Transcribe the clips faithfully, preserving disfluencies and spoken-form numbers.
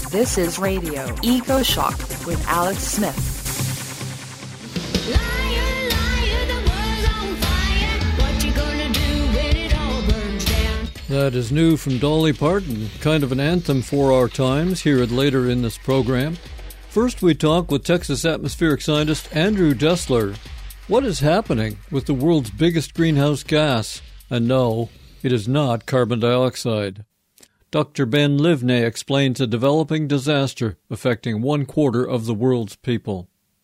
This is Radio Eco Shock with Alex Smith. Liar, liar, the world's on fire. What you gonna do when it all burns down? That is new from Dolly Parton, kind of an anthem for our times. Hear it later in this program. First, we talk with Texas atmospheric scientist Andrew Dessler. What is happening with the world's biggest greenhouse gas? And no, it is not carbon dioxide. Doctor Ben Livney explains a developing disaster affecting one quarter of the world's people.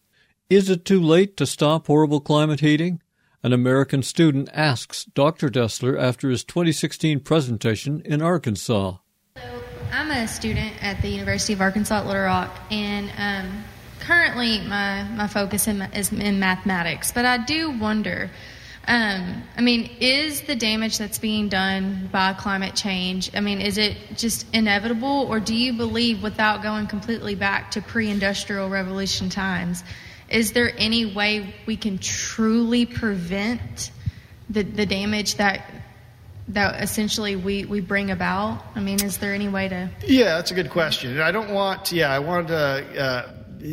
Is it too late to stop horrible climate heating? An American student asks Doctor Dessler after his twenty sixteen presentation in Arkansas. So I'm a student at the University of Arkansas at Little Rock, and um, currently my, my focus in, is in mathematics. But I do wonder, um, I mean, is the damage that's being done by climate change, I mean, is it just inevitable, or do you believe, without going completely back to pre-industrial revolution times, is there any way we can truly prevent the, the damage that that essentially we, we bring about? I mean, is there any way to... Yeah, that's a good question. And I don't want, yeah, I want to, uh,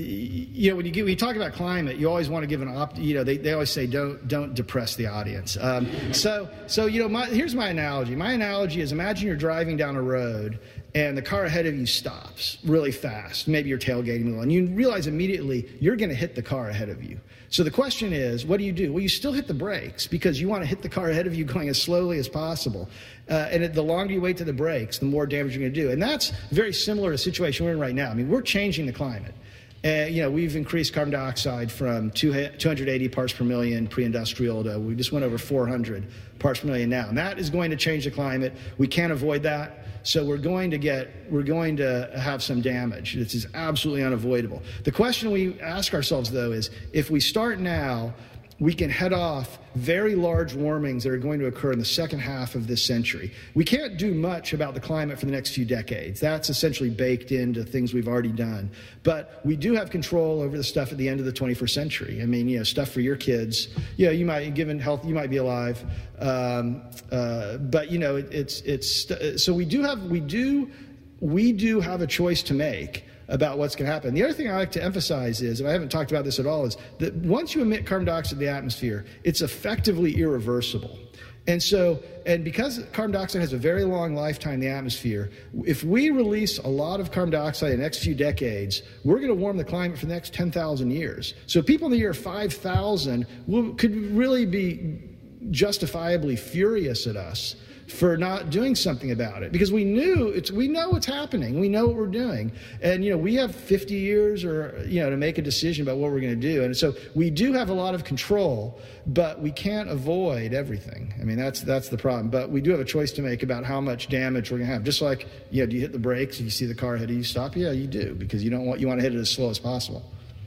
you know, when you, get, when you talk about climate, you always want to give an opt, you know, they, they always say don't don't depress the audience. Um, so, so you know, my, here's my analogy. My analogy is, imagine you're driving down a road and the car ahead of you stops really fast. Maybe you're tailgating a little, and you realize immediately you're going to hit the car ahead of you. So the question is, what do you do? Well, you still hit the brakes because you want to hit the car ahead of you going as slowly as possible. Uh, and the longer you wait to the brakes, the more damage you're going to do. And that's very similar to the situation we're in right now. I mean, we're changing the climate. Uh, you know, we've increased carbon dioxide from two hundred eighty parts per million pre-industrial to we just went over four hundred parts per million now. And that is going to change the climate. We can't avoid that. So we're going to get, we're going to have some damage. This is absolutely unavoidable. The question we ask ourselves, though, is if we start now, we can head off very large warmings that are going to occur in the second half of this century. We can't do much about the climate for the next few decades. That's essentially baked into things we've already done. But we do have control over the stuff at the end of the twenty-first century. I mean, you know, stuff for your kids. You know, you might, given health, you might be alive. Um, uh, but, you know, it, it's, it's, so we do have, we do, we do have a choice to make about what's going to happen. The other thing I like to emphasize is, and I haven't talked about this at all, is that once you emit carbon dioxide to the atmosphere, it's effectively irreversible. And so, and because carbon dioxide has a very long lifetime in the atmosphere, if we release a lot of carbon dioxide in the next few decades, we're going to warm the climate for the next ten thousand years. So people in the year five thousand will, could really be justifiably furious at us for not doing something about it, because we knew it's, we know what's happening. We know what we're doing. And, you know, we have fifty years or, you know, to make a decision about what we're going to do. And so we do have a lot of control, but we can't avoid everything. I mean, that's, that's the problem. But we do have a choice to make about how much damage we're going to have. Just like, you know, do you hit the brakes and you see the car ahead of you stop? Yeah, you do, because you don't want, you want to hit it as slow as possible.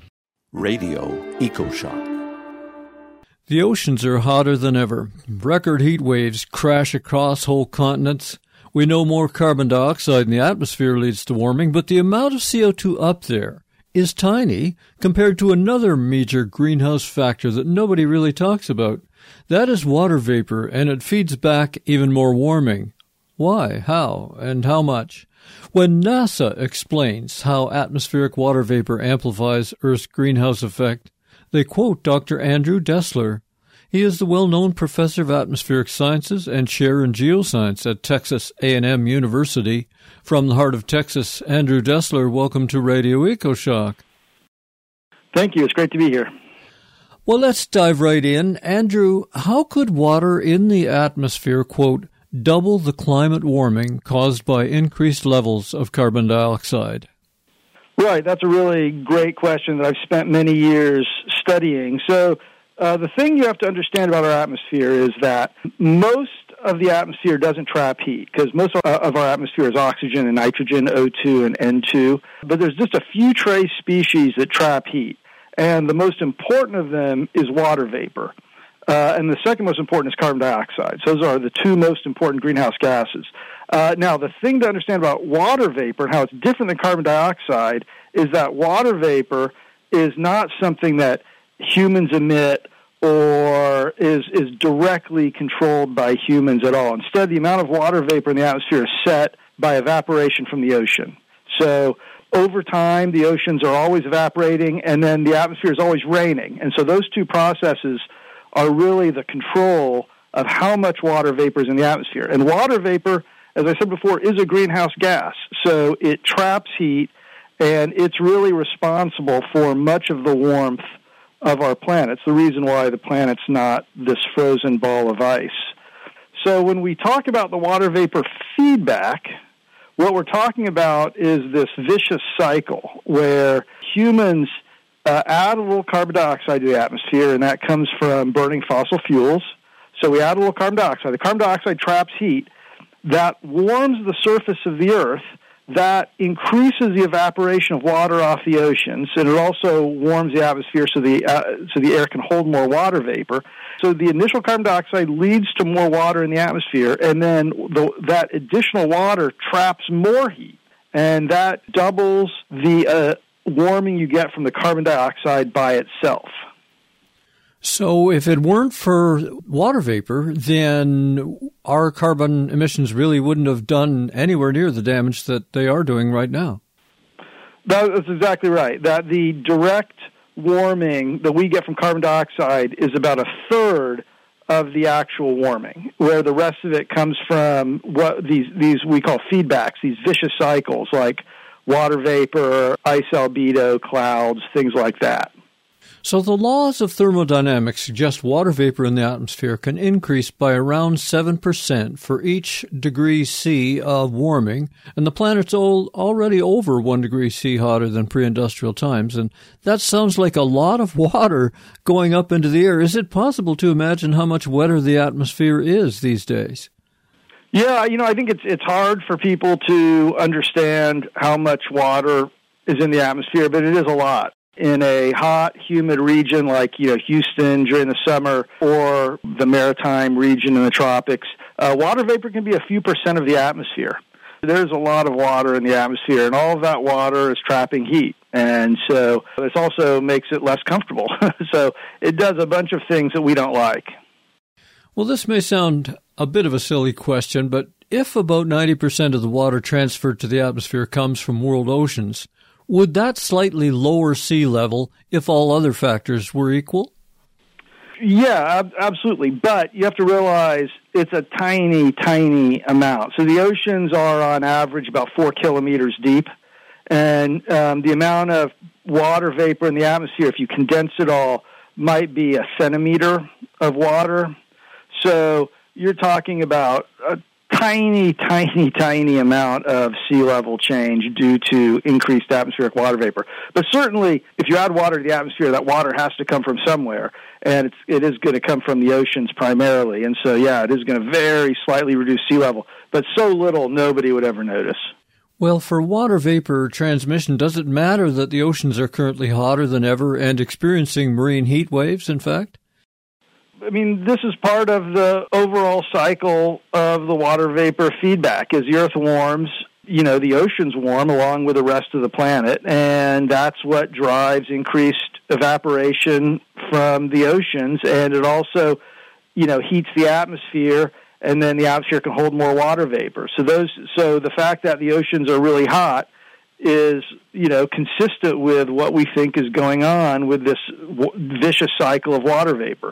Radio Eco Shock. The oceans are hotter than ever. Record heat waves crash across whole continents. We know more carbon dioxide in the atmosphere leads to warming, but the amount of C O two up there is tiny compared to another major greenhouse factor that nobody really talks about. That is water vapor, and it feeds back even more warming. Why, how, and how much? When NASA explains how atmospheric water vapor amplifies Earth's greenhouse effect, they quote Doctor Andrew Dessler. He is the well-known professor of atmospheric sciences and chair in geoscience at Texas A and M University. From the heart of Texas, Andrew Dessler, welcome to Radio EcoShock. Thank you. It's great to be here. Well, let's dive right in. Andrew, how could water in the atmosphere, quote, double the climate warming caused by increased levels of carbon dioxide? Right. That's a really great question that I've spent many years studying. So uh, the thing you have to understand about our atmosphere is that most of the atmosphere doesn't trap heat, because most of our atmosphere is oxygen and nitrogen, O two and N two. But there's just a few trace species that trap heat. And the most important of them is water vapor. Uh, and the second most important is carbon dioxide. So those are the two most important greenhouse gases. Uh, now, the thing to understand about water vapor and how it's different than carbon dioxide is that water vapor is not something that humans emit or is is directly controlled by humans at all. Instead, the amount of water vapor in the atmosphere is set by evaporation from the ocean. So over time, the oceans are always evaporating, and then the atmosphere is always raining. And so those two processes are really the control of how much water vapor is in the atmosphere. And water vapor, as I said before, is a greenhouse gas. So it traps heat, and it's really responsible for much of the warmth of our planet. It's the reason why the planet's not this frozen ball of ice. So when we talk about the water vapor feedback, what we're talking about is this vicious cycle where humans uh, add a little carbon dioxide to the atmosphere, and that comes from burning fossil fuels. So we add a little carbon dioxide. The carbon dioxide traps heat. That warms the surface of the Earth. That increases the evaporation of water off the oceans, and it also warms the atmosphere so the uh, so the air can hold more water vapor. So the initial carbon dioxide leads to more water in the atmosphere, and then the, that additional water traps more heat, and that doubles the uh, warming you get from the carbon dioxide by itself. So if it weren't for water vapor, then our carbon emissions really wouldn't have done anywhere near the damage that they are doing right now. That's exactly right. That the direct warming that we get from carbon dioxide is about a third of the actual warming, where the rest of it comes from what these, these we call feedbacks, these vicious cycles like water vapor, ice albedo, clouds, things like that. So the laws of thermodynamics suggest water vapor in the atmosphere can increase by around seven percent for each degree C of warming, and the planet's already over one degree C hotter than pre-industrial times, and that sounds like a lot of water going up into the air. Is it possible to imagine how much wetter the atmosphere is these days? Yeah, you know, I think it's it's hard for people to understand how much water is in the atmosphere, but it is a lot. In a hot, humid region like, you know, Houston during the summer or the maritime region in the tropics, uh, water vapor can be a few percent of the atmosphere. There's a lot of water in the atmosphere, and all of that water is trapping heat. And so this also makes it less comfortable. So it does a bunch of things that we don't like. Well, this may sound a bit of a silly question, but if about ninety percent of the water transferred to the atmosphere comes from world oceans, would that slightly lower sea level if all other factors were equal? Yeah, ab- absolutely. But you have to realize it's a tiny, tiny amount. So the oceans are on average about four kilometers deep. And um, the amount of water vapor in the atmosphere, if you condense it all, might be a centimeter of water. So you're talking about a tiny, tiny, tiny amount of sea level change due to increased atmospheric water vapor. But certainly, if you add water to the atmosphere, that water has to come from somewhere, and it's, it is going to come from the oceans primarily. And so, yeah, it is going to very slightly reduce sea level, but so little nobody would ever notice. Well, for water vapor transmission, does it matter that the oceans are currently hotter than ever and experiencing marine heat waves, in fact? I mean, this is part of the overall cycle of the water vapor feedback. As the Earth warms, you know, the oceans warm along with the rest of the planet, and that's what drives increased evaporation from the oceans, and it also, you know, heats the atmosphere, and then the atmosphere can hold more water vapor. So those, so the fact that the oceans are really hot is, you know, consistent with what we think is going on with this w- vicious cycle of water vapor.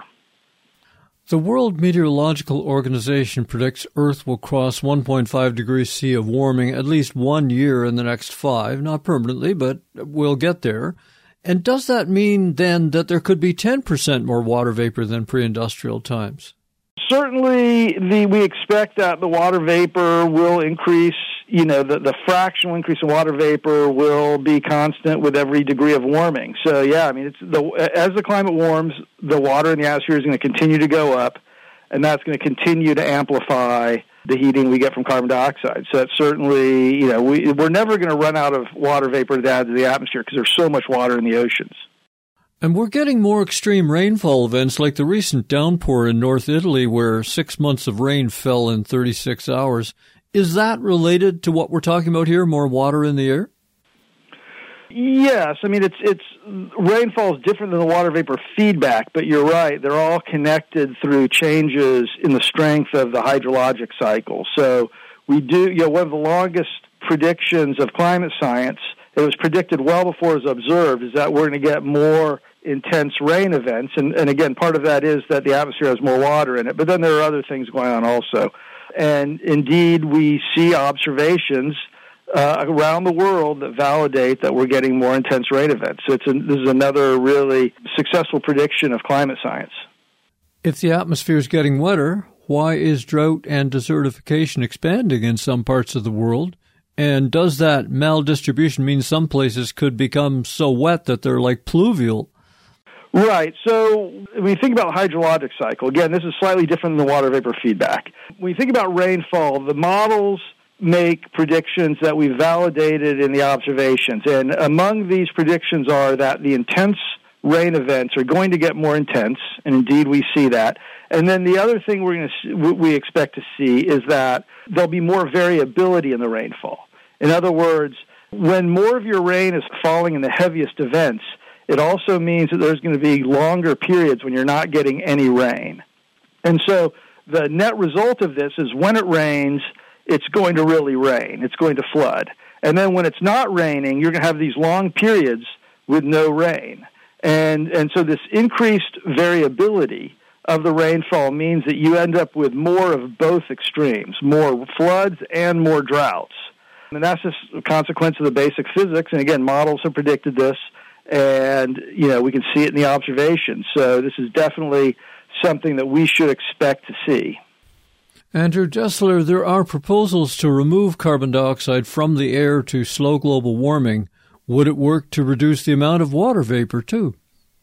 The World Meteorological Organization predicts Earth will cross one point five degrees C of warming at least one year in the next five, not permanently, but we'll get there. And does that mean, then, that there could be ten percent more water vapor than pre-industrial times? Certainly, the, we expect that the water vapor will increase. You know, the, the fractional increase in water vapor will be constant with every degree of warming. So, yeah, I mean, it's the, as the climate warms, the water in the atmosphere is going to continue to go up, and that's going to continue to amplify the heating we get from carbon dioxide. So that's certainly, you know, we, we're never going to run out of water vapor to add to the atmosphere because there's so much water in the oceans. And we're getting more extreme rainfall events like the recent downpour in North Italy where six months of rain fell in thirty-six hours. Is that related to what we're talking about here, more water in the air? Yes. I mean, it's it's rainfall is different than the water vapor feedback, but you're right. They're all connected through changes in the strength of the hydrologic cycle. So we do, you know, one of the longest predictions of climate science it was predicted well before it was observed, is that we're going to get more intense rain events. And, and again, part of that is that the atmosphere has more water in it. But then there are other things going on also. And indeed, we see observations uh, around the world that validate that we're getting more intense rain events. So it's a, this is another really successful prediction of climate science. If the atmosphere is getting wetter, why is drought and desertification expanding in some parts of the world? And does that maldistribution mean some places could become so wet that they're like pluvial? Right. So when you think about the hydrologic cycle, again, this is slightly different than the water vapor feedback. When you think about rainfall, the models make predictions that we validated in the observations. And among these predictions are that the intense rain events are going to get more intense, and indeed we see that. And then the other thing we're going to we expect to see is that there'll be more variability in the rainfall. In other words, when more of your rain is falling in the heaviest events, it also means that there's going to be longer periods when you're not getting any rain. And so the net result of this is when it rains, it's going to really rain. It's going to flood. And then when it's not raining, you're going to have these long periods with no rain. And and so this increased variability of the rainfall means that you end up with more of both extremes, more floods and more droughts. And that's just a consequence of the basic physics. And again, models have predicted this. And, you know, we can see it in the observations. So this is definitely something that we should expect to see. Andrew Dessler, there are proposals to remove carbon dioxide from the air to slow global warming. Would it work to reduce the amount of water vapor, too?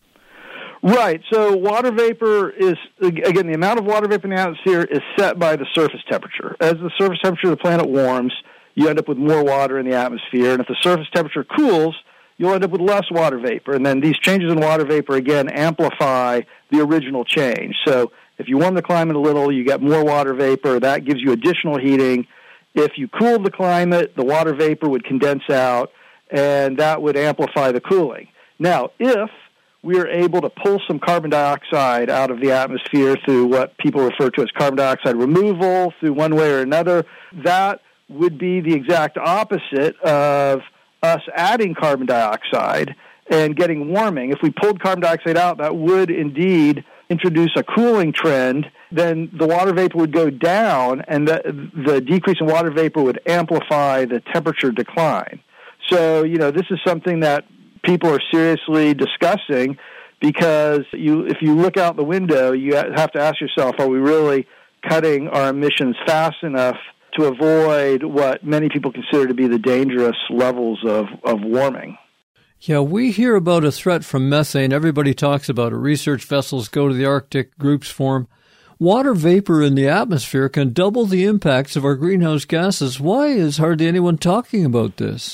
Right. So water vapor is, again, the amount of water vapor in the atmosphere is set by the surface temperature. As the surface temperature of the planet warms, you end up with more water in the atmosphere. And if the surface temperature cools, you'll end up with less water vapor. And then these changes in water vapor, again, amplify the original change. So if you warm the climate a little, you get more water vapor. That gives you additional heating. If you cooled the climate, the water vapor would condense out, and that would amplify the cooling. Now, if we are able to pull some carbon dioxide out of the atmosphere through what people refer to as carbon dioxide removal, through one way or another, that would be the exact opposite of us adding carbon dioxide and getting warming. If we pulled carbon dioxide out, that would indeed introduce a cooling trend. Then the water vapor would go down, and the, the decrease in water vapor would amplify the temperature decline. So, you know, this is something that people are seriously discussing, because you, if you look out the window, you have to ask yourself, are we really cutting our emissions fast enough to avoid what many people consider to be the dangerous levels of, of warming? Yeah, we hear about a threat from methane. Everybody talks about it. Research vessels go to the Arctic, groups form. Water vapor in the atmosphere can double the impacts of our greenhouse gases. Why is hardly anyone talking about this?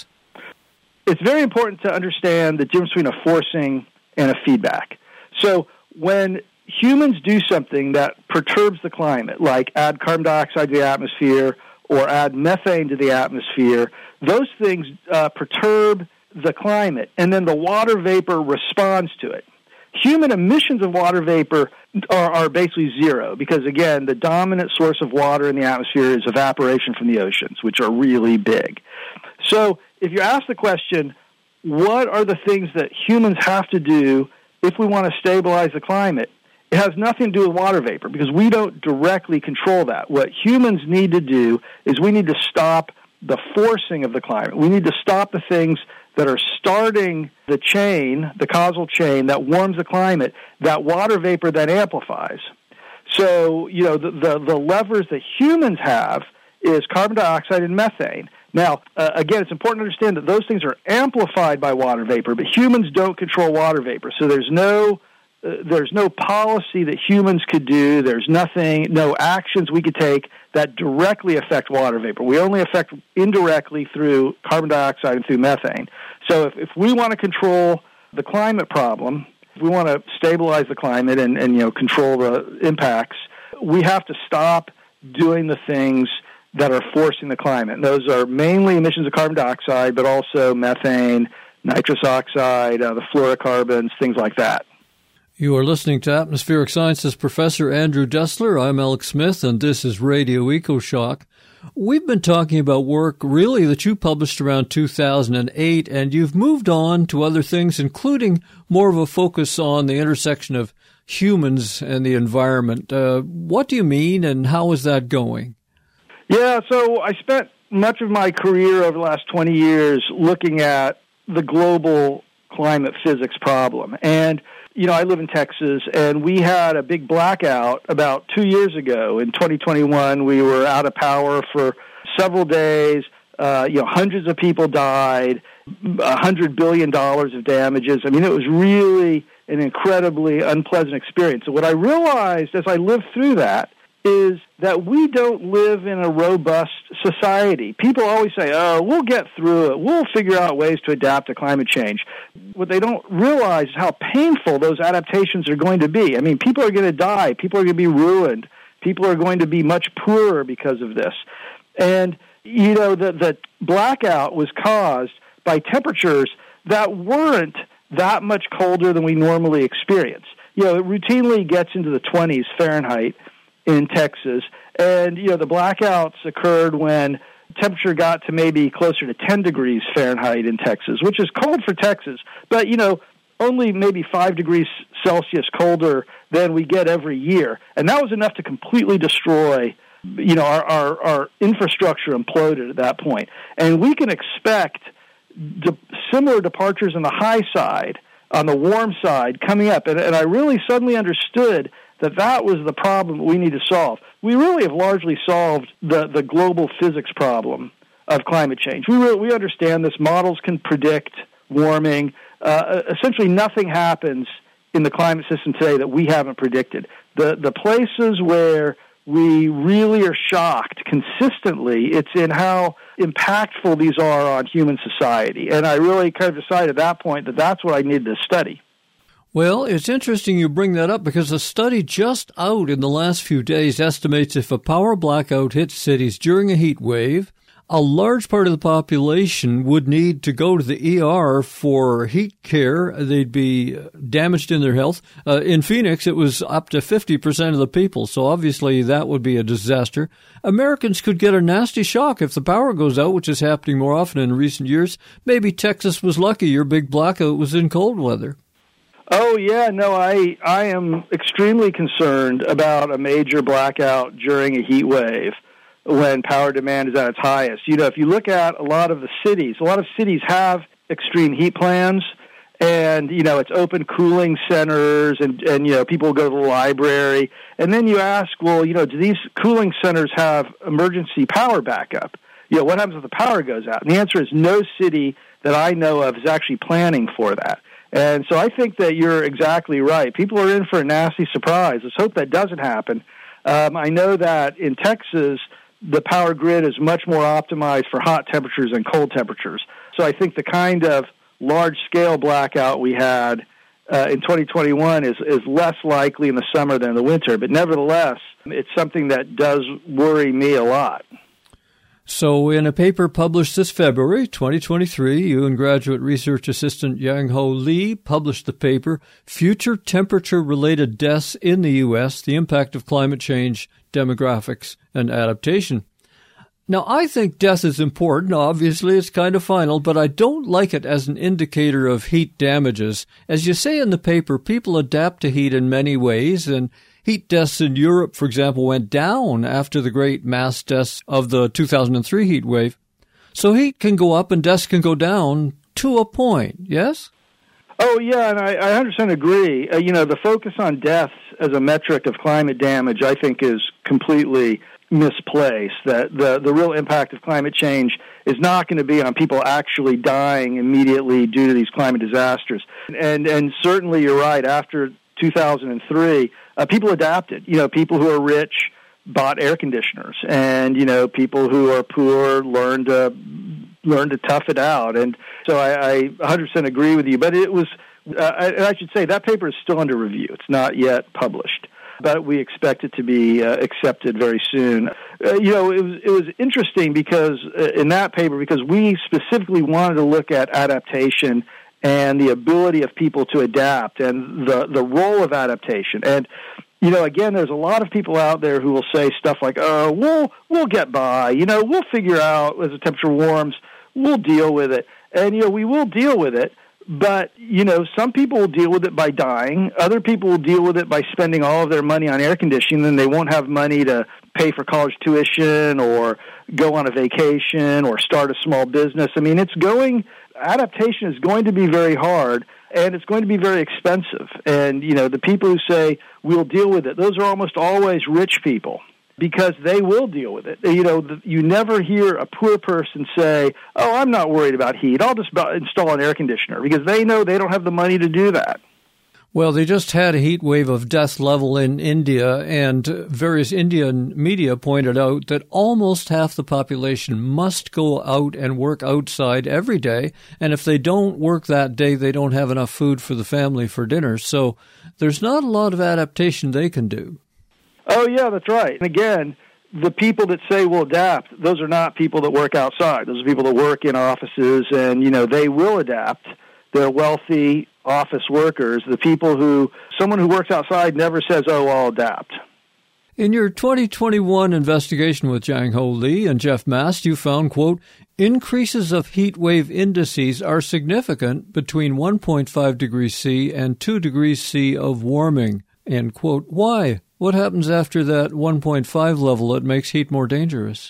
It's very important to understand the difference between a forcing and a feedback. So when humans do something that perturbs the climate, like add carbon dioxide to the atmosphere or add methane to the atmosphere, those things uh, perturb the climate, and then the water vapor responds to it. Human emissions of water vapor are, are basically zero because, again, the dominant source of water in the atmosphere is evaporation from the oceans, which are really big. So if you ask the question, what are the things that humans have to do if we want to stabilize the climate, it has nothing to do with water vapor because we don't directly control that. What humans need to do is we need to stop the forcing of the climate. We need to stop the things that are starting the chain, the causal chain that warms the climate, that water vapor then amplifies. So, you know, the, the, the levers that humans have is carbon dioxide and methane. Now, uh, again, it's important to understand that those things are amplified by water vapor, but humans don't control water vapor. So there's no uh, there's no policy that humans could do. There's nothing, no actions we could take that directly affect water vapor. We only affect indirectly through carbon dioxide and through methane. So if, if we want to control the climate problem, if we want to stabilize the climate and, and you know control the impacts, we have to stop doing the things that are forcing the climate. And those are mainly emissions of carbon dioxide, but also methane, nitrous oxide, uh, the fluorocarbons, things like that. You are listening to Atmospheric Sciences Professor Andrew Dessler. I'm Alex Smith, and this is Radio EcoShock. We've been talking about work really that you published around two thousand eight, and you've moved on to other things, including more of a focus on the intersection of humans and the environment. Uh, what do you mean, and how is that going? Yeah, so I spent much of my career over the last twenty years looking at the global climate physics problem. And, you know, I live in Texas, and we had a big blackout about two years ago. In twenty twenty-one, we were out of power for several days. Uh, you know, hundreds of people died, one hundred billion dollars of damages. I mean, it was really an incredibly unpleasant experience. So what I realized as I lived through that is that we don't live in a robust society. People always say, oh, we'll get through it. We'll figure out ways to adapt to climate change. What they don't realize is how painful those adaptations are going to be. I mean, people are going to die. People are going to be ruined. People are going to be much poorer because of this. And, you know, the, the blackout was caused by temperatures that weren't that much colder than we normally experience. You know, it routinely gets into the twenties Fahrenheit in Texas, and, you know, the blackouts occurred when temperature got to maybe closer to ten degrees Fahrenheit in Texas, which is cold for Texas, but, you know, only maybe five degrees Celsius colder than we get every year. And that was enough to completely destroy, you know, our, our, our infrastructure imploded at that point. And we can expect de- similar departures on the high side, on the warm side, coming up. And, and I really suddenly understood that that was the problem we need to solve. We really have largely solved the, the global physics problem of climate change. We really, we understand this. Models can predict warming. Uh, essentially nothing happens in the climate system today that we haven't predicted. The, the places where we really are shocked consistently, it's in how impactful these are on human society. And I really kind of decided at that point that that's what I needed to study. Well, it's interesting you bring that up because a study just out in the last few days estimates if a power blackout hits cities during a heat wave, a large part of the population would need to go to the E R for heat care. They'd be damaged in their health. Uh, in Phoenix, it was up to fifty percent of the people, so obviously that would be a disaster. Americans could get a nasty shock if the power goes out, which is happening more often in recent years. Maybe Texas was lucky your big blackout was in cold weather. Oh, yeah, no, I I am extremely concerned about a major blackout during a heat wave when power demand is at its highest. You know, if you look at a lot of the cities, a lot of cities have extreme heat plans, and, you know, it's open cooling centers, and, and you know, people go to the library. And then you ask, well, you know, do these cooling centers have emergency power backup? You know, what happens if the power goes out? And the answer is no city that I know of is actually planning for that. And so I think that you're exactly right. People are in for a nasty surprise. Let's hope that doesn't happen. Um, I know that in Texas, the power grid is much more optimized for hot temperatures and cold temperatures. So I think the kind of large-scale blackout we had uh, in twenty twenty-one is, is less likely in the summer than in the winter. But nevertheless, it's something that does worry me a lot. So in a paper published this February, twenty twenty-three, you and graduate research assistant Yang Ho Lee published the paper, Future Temperature-Related Deaths in the U S, The Impact of Climate Change, Demographics, and Adaptation. Now, I think death is important. Obviously, it's kind of final, but I don't like it as an indicator of heat damages. As you say in the paper, people adapt to heat in many ways, and heat deaths in Europe, for example, went down after the great mass deaths of the two thousand three heat wave. So heat can go up and deaths can go down to a point, yes? Oh, yeah, and I, I one hundred percent agree. Uh, you know, the focus on deaths as a metric of climate damage, I think, is completely misplaced. That the, the real impact of climate change is not going to be on people actually dying immediately due to these climate disasters. And, and certainly you're right, after two thousand three, uh, people adapted. You know, people who are rich bought air conditioners, and, you know, people who are poor learned to learn to tough it out. And so I, I one hundred percent agree with you. But it was, uh, and I should say, that paper is still under review. It's not yet published, but we expect it to be uh, accepted very soon. Uh, you know, it was it was interesting because uh, in that paper, because we specifically wanted to look at adaptation and the ability of people to adapt and the, the role of adaptation. And you know, again, there's a lot of people out there who will say stuff like, oh, we'll, we'll get by, you know, we'll figure out as the temperature warms, we'll deal with it. And, you know, we will deal with it. But, you know, some people will deal with it by dying. Other people will deal with it by spending all of their money on air conditioning, and they won't have money to pay for college tuition or go on a vacation or start a small business. I mean, it's going, adaptation is going to be very hard, and it's going to be very expensive. And, you know, the people who say, we'll deal with it, those are almost always rich people, because they will deal with it. You know, you never hear a poor person say, oh, I'm not worried about heat, I'll just install an air conditioner, because they know they don't have the money to do that. Well, they just had a heat wave of death level in India, and various Indian media pointed out that almost half the population must go out and work outside every day, and if they don't work that day, they don't have enough food for the family for dinner. So there's not a lot of adaptation they can do. Oh, yeah, that's right. And again, the people that say we'll adapt, those are not people that work outside. Those are people that work in offices, and, you know, they will adapt. They're wealthy office workers. The people who, someone who works outside never says, oh, I'll adapt. In your twenty twenty-one investigation with Jang Ho Lee and Jeff Mast, you found, quote, increases of heat wave indices are significant between one point five degrees C and two degrees C of warming, end quote. Why? What happens after that one point five level that makes heat more dangerous?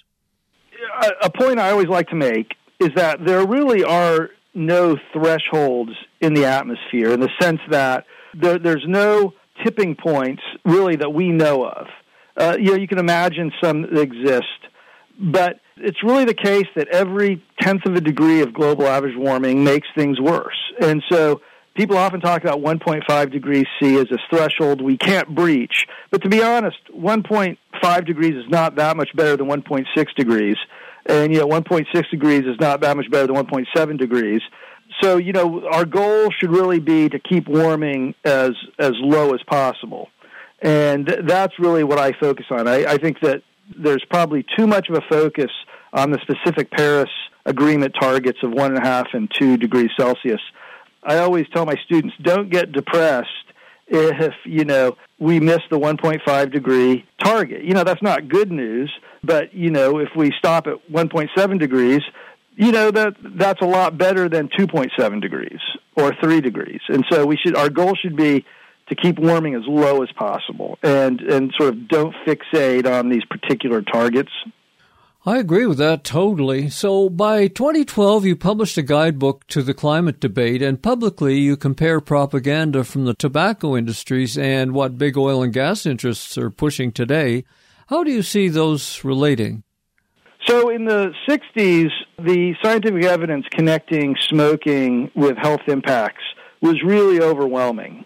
A point I always like to make is that there really are no thresholds in the atmosphere, in the sense that there, there's no tipping points really that we know of. Uh, you know, you can imagine some that exist, but it's really the case that every tenth of a degree of global average warming makes things worse. And so people often talk about one point five degrees C as a threshold we can't breach. But to be honest, one point five degrees is not that much better than one point six degrees. And, you know, one point six degrees is not that much better than one point seven degrees. So, you know, our goal should really be to keep warming as as low as possible. And that's really what I focus on. I, I think that there's probably too much of a focus on the specific Paris Agreement targets of one and a half and two degrees Celsius. I always tell my students, don't get depressed if, you know, we miss the one point five degree target. You know, that's not good news, but, you know, if we stop at one point seven degrees, you know, that that's a lot better than two point seven degrees or three degrees. And so we should, our goal should be to keep warming as low as possible and, and sort of don't fixate on these particular targets. I agree with that totally. So by twenty twelve, you published a guidebook to the climate debate, and publicly you compare propaganda from the tobacco industries and what big oil and gas interests are pushing today. How do you see those relating? So in the sixties, the scientific evidence connecting smoking with health impacts was really overwhelming.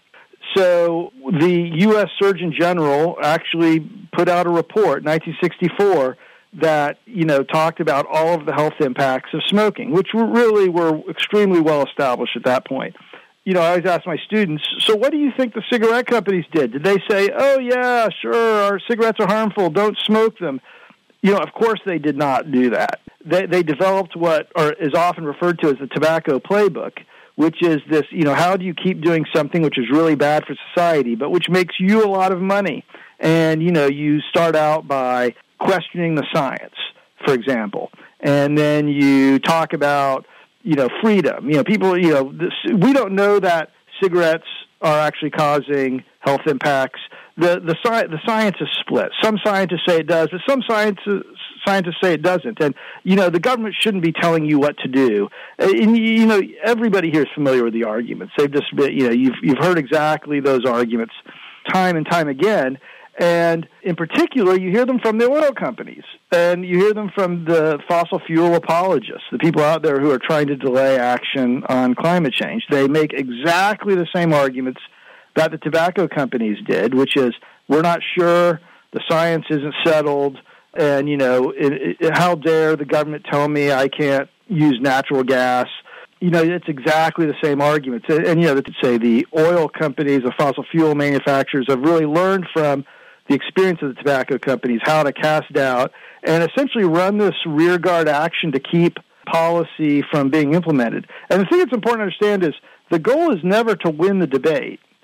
So the U S Surgeon General actually put out a report in nineteen sixty-four that, you know, talked about all of the health impacts of smoking, which were really were extremely well established at that point. You know, I always ask my students, so what do you think the cigarette companies did? Did they say, oh, yeah, sure, our cigarettes are harmful, don't smoke them? You know, of course they did not do that. They, they developed what or is often referred to as the tobacco playbook, which is this, you know, how do you keep doing something which is really bad for society, but which makes you a lot of money? And, you know, you start out by questioning the science, for example, and then you talk about, you know, freedom. You know, people, you know, this, we don't know that cigarettes are actually causing health impacts. The the, sci- the science is split. Some scientists say it does, but some scientists scientists say it doesn't. And, you know, the government shouldn't be telling you what to do. And, you know, everybody here is familiar with the arguments. They've just been, you know, you've you've heard exactly those arguments time and time again. And in particular, you hear them from the oil companies, and you hear them from the fossil fuel apologists, the people out there who are trying to delay action on climate change. They make exactly the same arguments that the tobacco companies did, which is, we're not sure, the science isn't settled, and, you know, it, it, how dare the government tell me I can't use natural gas? You know, it's exactly the same arguments. And, and you know, to say the oil companies, the fossil fuel manufacturers have really learned from the experience of the tobacco companies how to cast doubt and essentially run this rearguard action to keep policy from being implemented. And the thing that's important to understand is the goal is never to win the debate.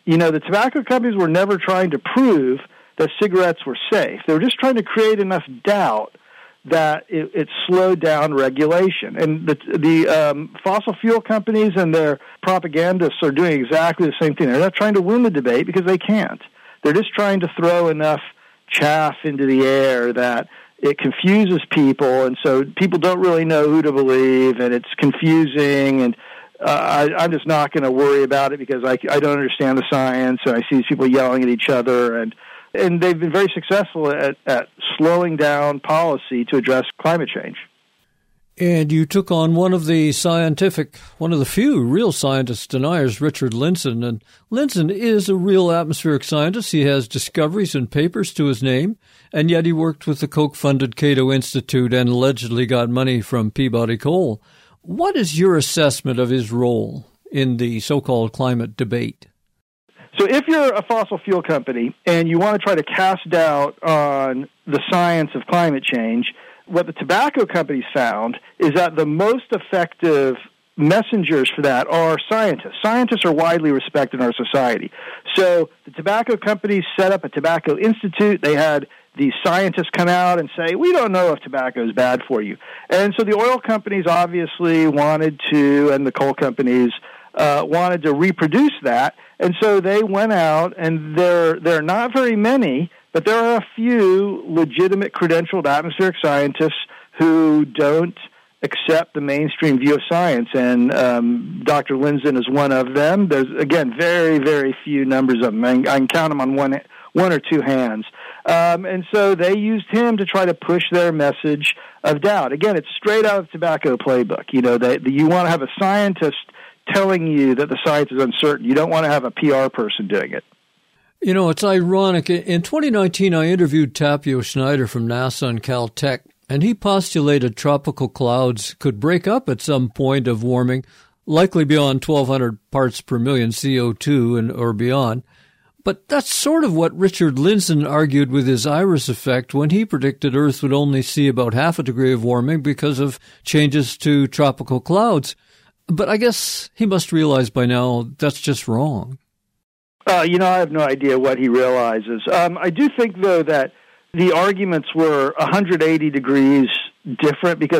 You know, the tobacco companies were never trying to prove that cigarettes were safe. They were just trying to create enough doubt that it, it slowed down regulation. And the, the um, fossil fuel companies and their propagandists are doing exactly the same thing. They're not trying to win the debate because they can't. They're just trying to throw enough chaff into the air that it confuses people, and so people don't really know who to believe, and it's confusing, and uh, I, I'm just not going to worry about it because I, I don't understand the science, and I see these people yelling at each other, and and they've been very successful at, at slowing down policy to address climate change. And you took on one of the scientific, one of the few real scientist deniers, Richard Lindzen. And Lindzen is a real atmospheric scientist. He has discoveries and papers to his name, and yet he worked with the Koch-funded Cato Institute and allegedly got money from Peabody Coal. What is your assessment of his role in the so-called climate debate? So if you're a fossil fuel company and you want to try to cast doubt on the science of climate change, what the tobacco companies found is that the most effective messengers for that are scientists. Scientists are widely respected in our society. So the tobacco companies set up a tobacco institute. They had these scientists come out and say, we don't know if tobacco is bad for you. And so the oil companies obviously wanted to, and the coal companies uh, wanted to reproduce that. And so they went out, and there, there are not very many, but there are a few legitimate credentialed atmospheric scientists who don't accept the mainstream view of science, and um, Doctor Lindzen is one of them. There's, again, very, very few numbers of them. I can, I can count them on one, one or two hands. Um, and so they used him to try to push their message of doubt. Again, it's straight out of the tobacco playbook. You know, that you want to have a scientist telling you that the science is uncertain. You don't want to have a P R person doing it. You know, it's ironic. In twenty nineteen, I interviewed Tapio Schneider from NASA and Caltech, and he postulated tropical clouds could break up at some point of warming, likely beyond twelve hundred parts per million C O two and or beyond. But that's sort of what Richard Lindzen argued with his IRIS effect when he predicted Earth would only see about half a degree of warming because of changes to tropical clouds. But I guess he must realize by now that's just wrong. Uh, you know, I have no idea what he realizes. Um, I do think, though, that the arguments were one hundred eighty degrees different because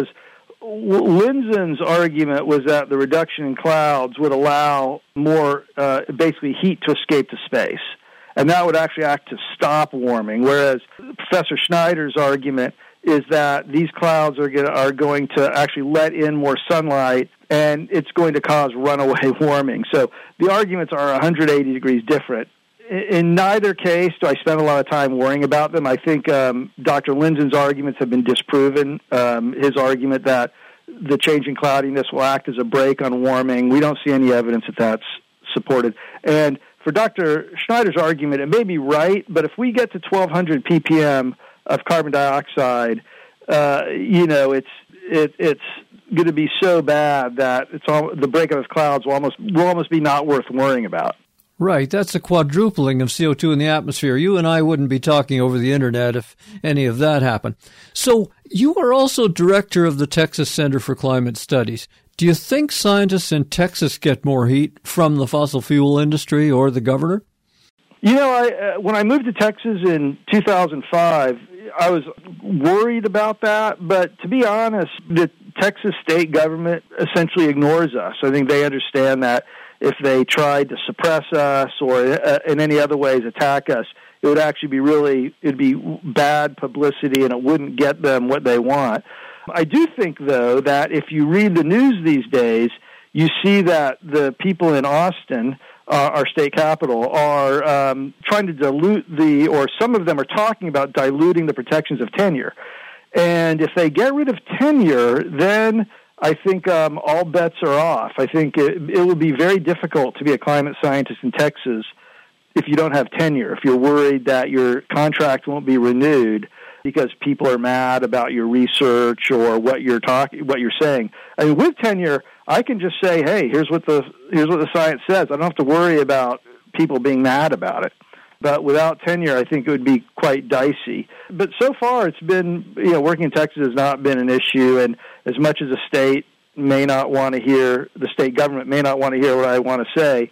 Lindzen's argument was that the reduction in clouds would allow more, uh, basically, heat to escape to space. And that would actually act to stop warming, whereas Professor Schneider's argument is that these clouds are, gonna, are going to actually let in more sunlight, and it's going to cause runaway warming. So the arguments are one hundred eighty degrees different. In neither case do I spend a lot of time worrying about them. I think um, Doctor Lindzen's arguments have been disproven. Um, his argument that the change in cloudiness will act as a brake on warming, we don't see any evidence that that's supported. And for Doctor Schneider's argument, it may be right, but if we get to twelve hundred p p m of carbon dioxide, uh, you know, it's it, it's going to be so bad that it's all, the breakup of clouds will almost will almost be not worth worrying about. Right, that's a quadrupling of C O two in the atmosphere. You and I wouldn't be talking over the internet if any of that happened. So you are also director of the Texas Center for Climate Studies. Do you think scientists in Texas get more heat from the fossil fuel industry or the governor? You know, I, uh, when I moved to Texas in two thousand five, I was worried about that. But to be honest, the Texas state government essentially ignores us. I think they understand that if they tried to suppress us or uh, in any other ways attack us, it would actually be really, it'd be bad publicity and it wouldn't get them what they want. I do think, though, that if you read the news these days, you see that the people in Austin, uh, our state capital, are um, trying to dilute the, or some of them are talking about diluting the protections of tenure. And if they get rid of tenure, then I think um, all bets are off. I think it, it would be very difficult to be a climate scientist in Texas if you don't have tenure, if you're worried that your contract won't be renewed because people are mad about your research or what you're talking, what you're saying. I mean, with tenure, I can just say, "Hey, here's what the here's what the science says." I don't have to worry about people being mad about it. But without tenure, I think it would be quite dicey. But so far, it's been, you know, working in Texas has not been an issue. And as much as the state may not want to hear, the state government may not want to hear what I want to say,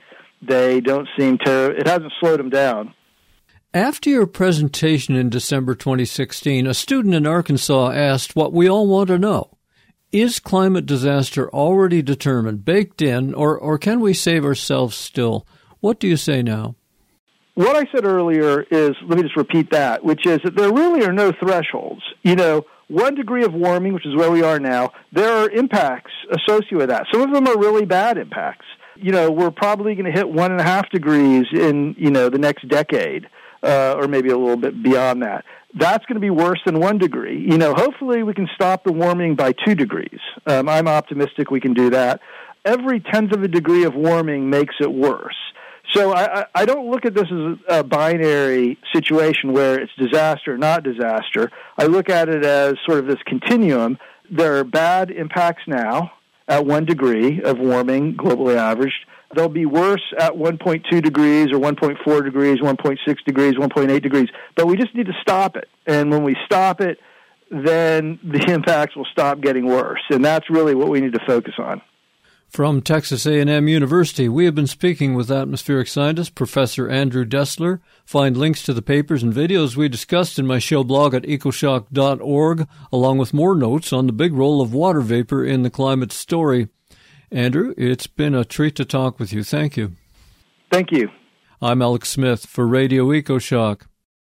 they don't seem to, it hasn't slowed them down. After your presentation in December twenty sixteen, a student in Arkansas asked what we all want to know. Is climate disaster already determined, baked in, or, or can we save ourselves still? What do you say now? What I said earlier is, let me just repeat that, which is that there really are no thresholds. You know, one degree of warming, which is where we are now, there are impacts associated with that. Some of them are really bad impacts. You know, we're probably going to hit one and a half degrees in, you know, the next decade. Uh, or maybe a little bit beyond that. That's going to be worse than one degree. You know, hopefully we can stop the warming by two degrees. Um, I'm optimistic we can do that. Every tenth of a degree of warming makes it worse. So I, I don't look at this as a binary situation where it's disaster or not disaster. I look at it as sort of this continuum. There are bad impacts now at one degree of warming, globally averaged. They'll be worse at one point two degrees or one point four degrees, one point six degrees, one point eight degrees. But we just need to stop it. And when we stop it, then the impacts will stop getting worse. And that's really what we need to focus on. From Texas A and M University, we have been speaking with atmospheric scientist Professor Andrew Dessler. Find links to the papers and videos we discussed in my show blog at ecoshock dot org, along with more notes on the big role of water vapor in the climate story. Andrew, it's been a treat to talk with you. Thank you. Thank you. I'm Alex Smith for Radio EcoShock.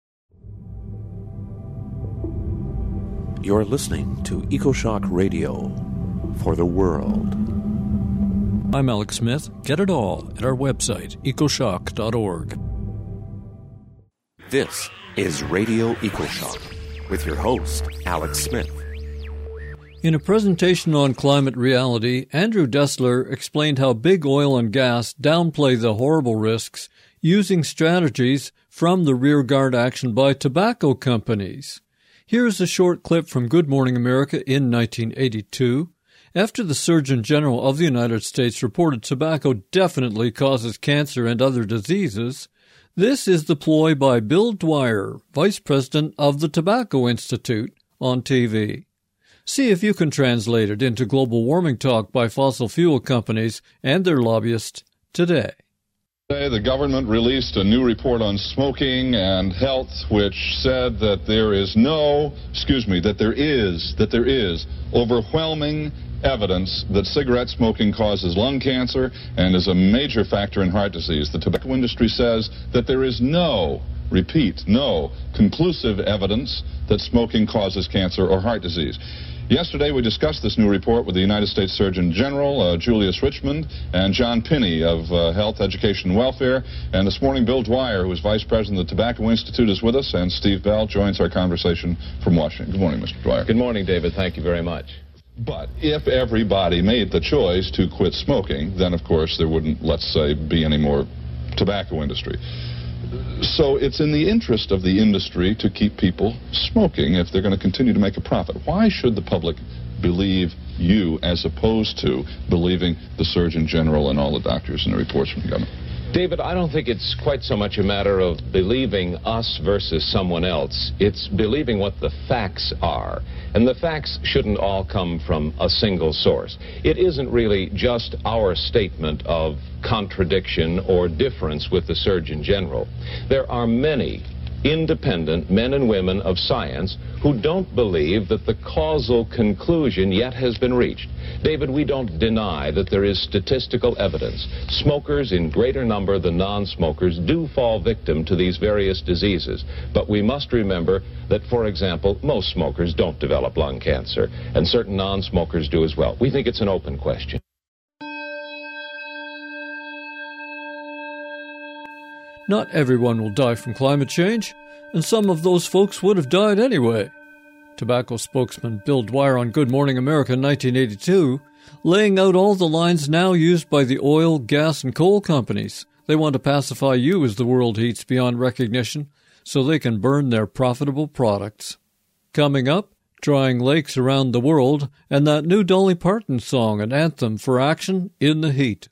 You're listening to EcoShock Radio for the world. I'm Alex Smith. Get it all at our website, ecoshock dot org. This is Radio EcoShock with your host, Alex Smith. In a presentation on climate reality, Andrew Dessler explained how big oil and gas downplay the horrible risks using strategies from the rearguard action by tobacco companies. Here's a short clip from Good Morning America in nineteen eighty-two. After the Surgeon General of the United States reported tobacco definitely causes cancer and other diseases, this is the ploy by Bill Dwyer, Vice President of the Tobacco Institute, on T V. See if you can translate it into global warming talk by fossil fuel companies and their lobbyists today. Today, the government released a new report on smoking and health, which said that there is no, excuse me, that there is, that there is overwhelming evidence that cigarette smoking causes lung cancer and is a major factor in heart disease. The tobacco industry says that there is no, repeat, no conclusive evidence that smoking causes cancer or heart disease. Yesterday, we discussed this new report with the United States Surgeon General, uh, Julius Richmond, and John Pinney of uh, Health, Education, and Welfare. And this morning, Bill Dwyer, who is Vice President of the Tobacco Institute, is with us, and Steve Bell joins our conversation from Washington. Good morning, Mister Dwyer. Good morning, David. Thank you very much. But if everybody made the choice to quit smoking, then, of course, there wouldn't, let's say, be any more tobacco industry. So it's in the interest of the industry to keep people smoking if they're going to continue to make a profit. Why should the public believe you as opposed to believing the Surgeon General and all the doctors and the reports from the government? David, I don't think it's quite so much a matter of believing us versus someone else. It's believing what the facts are. And the facts shouldn't all come from a single source. It isn't really just our statement of contradiction or difference with the Surgeon General. There are many independent men and women of science who don't believe that the causal conclusion yet has been reached. David, we don't deny that there is statistical evidence. Smokers in greater number than non-smokers do fall victim to these various diseases. But we must remember that, for example, most smokers don't develop lung cancer, and certain non-smokers do as well. We think it's an open question. Not everyone will die from climate change, and some of those folks would have died anyway. Tobacco spokesman Bill Dwyer on Good Morning America in nineteen eighty-two, laying out all the lines now used by the oil, gas, and coal companies. They want to pacify you as the world heats beyond recognition so they can burn their profitable products. Coming up, drying lakes around the world and that new Dolly Parton song, an anthem for action in the heat.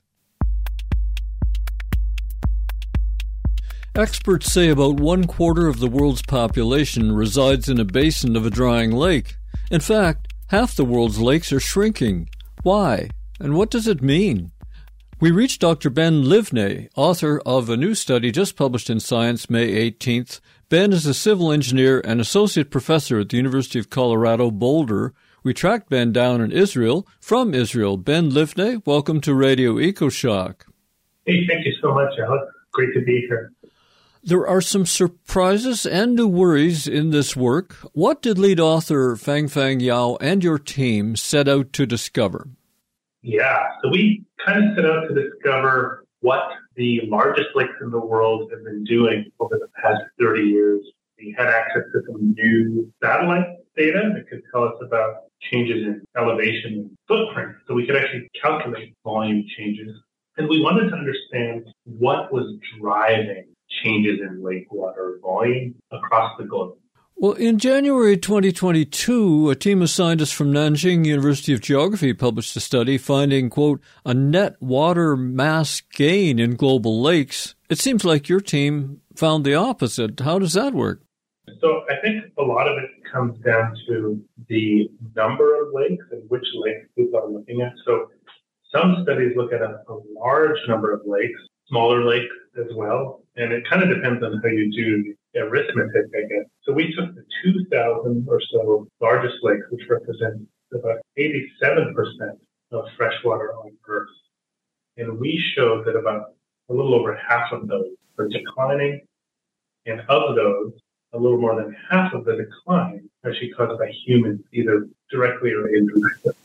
Experts say about one quarter of the world's population resides in a basin of a drying lake. In fact, half the world's lakes are shrinking. Why? And what does it mean? We reached Doctor Ben Livney, author of a new study just published in Science May eighteenth. Ben is a civil engineer and associate professor at the University of Colorado, Boulder. We tracked Ben down in Israel. From Israel, Ben Livney, welcome to Radio EcoShock. Hey, thank you so much, Alex. Great to be here. There are some surprises and new worries in this work. What did lead author Fangfang Yao and your team set out to discover? Yeah, so we kind of set out to discover what the largest lakes in the world have been doing over the past thirty years. We had access to some new satellite data that could tell us about changes in elevation and footprint, so we could actually calculate volume changes. And we wanted to understand what was driving changes in lake water volume across the globe. Well, in January twenty twenty-two, a team of scientists from Nanjing University of Geography published a study finding, quote, a net water mass gain in global lakes. It seems like your team found the opposite. How does that work? So I think a lot of it comes down to the number of lakes and which lakes people are looking at. So some studies look at a, a large number of lakes, smaller lakes as well, and it kind of depends on how you do the arithmetic, I guess. So we took the two thousand or so largest lakes, which represent about eighty-seven percent of freshwater on Earth, and we showed that about a little over half of those are declining, and of those, a little more than half of the decline are actually caused by humans, either directly or indirectly.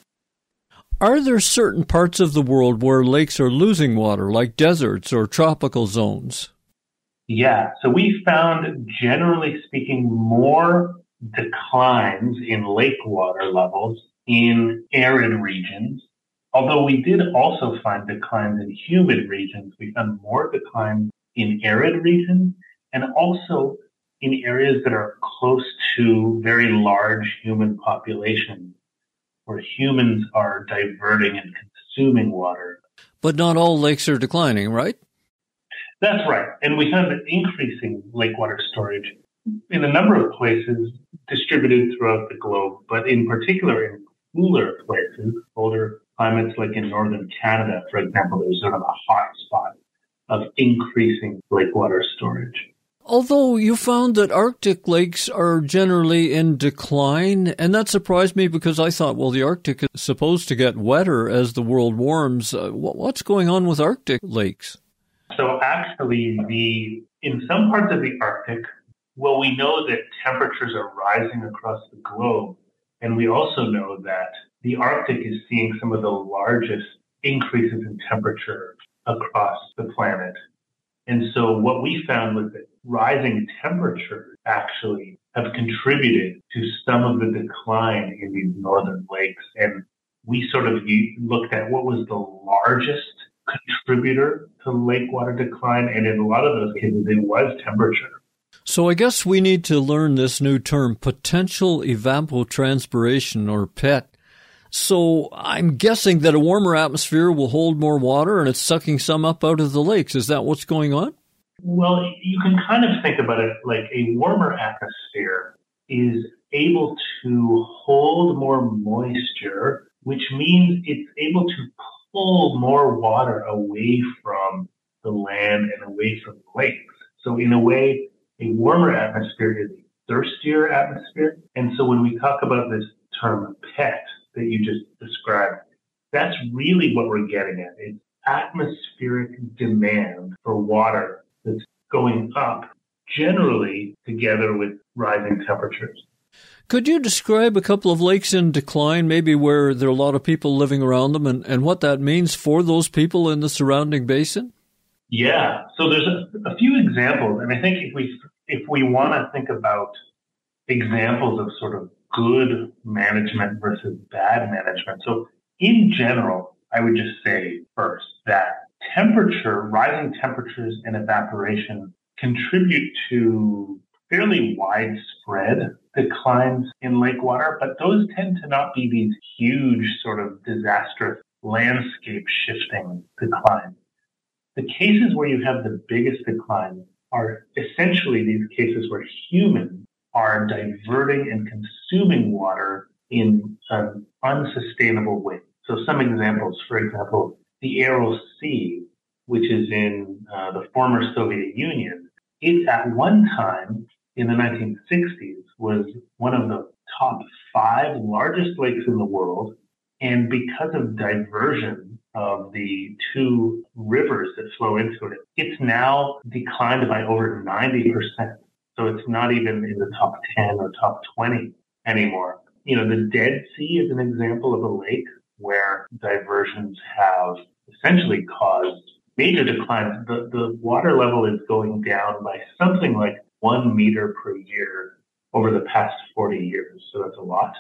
Are there certain parts of the world where lakes are losing water, like deserts or tropical zones? Yeah, so we found, generally speaking, more declines in lake water levels in arid regions. Although we did also find declines in humid regions, we found more declines in arid regions and also in areas that are close to very large human populations, where humans are diverting and consuming water. But not all lakes are declining, right? That's right. And we found an increasing lake water storage in a number of places distributed throughout the globe, but in particular in cooler places, colder climates like in northern Canada, for example, there's sort of a hot spot of increasing lake water storage. Although you found that Arctic lakes are generally in decline, and that surprised me because I thought, well, the Arctic is supposed to get wetter as the world warms. Uh, what's going on with Arctic lakes? So actually, the in some parts of the Arctic, well, we know that temperatures are rising across the globe, and we also know that the Arctic is seeing some of the largest increases in temperature across the planet. And so what we found was that rising temperatures actually have contributed to some of the decline in these northern lakes. And we sort of looked at what was the largest contributor to lake water decline. And in a lot of those cases, it was temperature. So I guess we need to learn this new term, potential evapotranspiration, or P E T. So I'm guessing that a warmer atmosphere will hold more water and it's sucking some up out of the lakes. Is that what's going on? Well, you can kind of think about it like a warmer atmosphere is able to hold more moisture, which means it's able to pull more water away from the land and away from lakes. So in a way, a warmer atmosphere is a thirstier atmosphere. And so when we talk about this term P E T that you just described, that's really what we're getting at. It's atmospheric demand for water that's going up, generally together with rising temperatures. Could you describe a couple of lakes in decline, maybe where there are a lot of people living around them, and, and what that means for those people in the surrounding basin? Yeah, so there's a, a few examples, and I think if we if we want to think about examples of sort of good management versus bad management. So in general, I would just say first that temperature, rising temperatures and evaporation contribute to fairly widespread declines in lake water, but those tend to not be these huge sort of disastrous landscape shifting declines. The cases where you have the biggest declines are essentially these cases where humans are diverting and consuming water in an unsustainable way. So some examples, for example, the Aral Sea, which is in uh, the former Soviet Union, it at one time in the nineteen sixties was one of the top five largest lakes in the world. And because of diversion of the two rivers that flow into it, it's now declined by over ninety percent. So it's not even in the top ten or top twenty anymore. You know, the Dead Sea is an example of a lake where diversions have essentially caused major declines. The, the water level is going down by something like one meter per year over the past forty years. So that's a lot.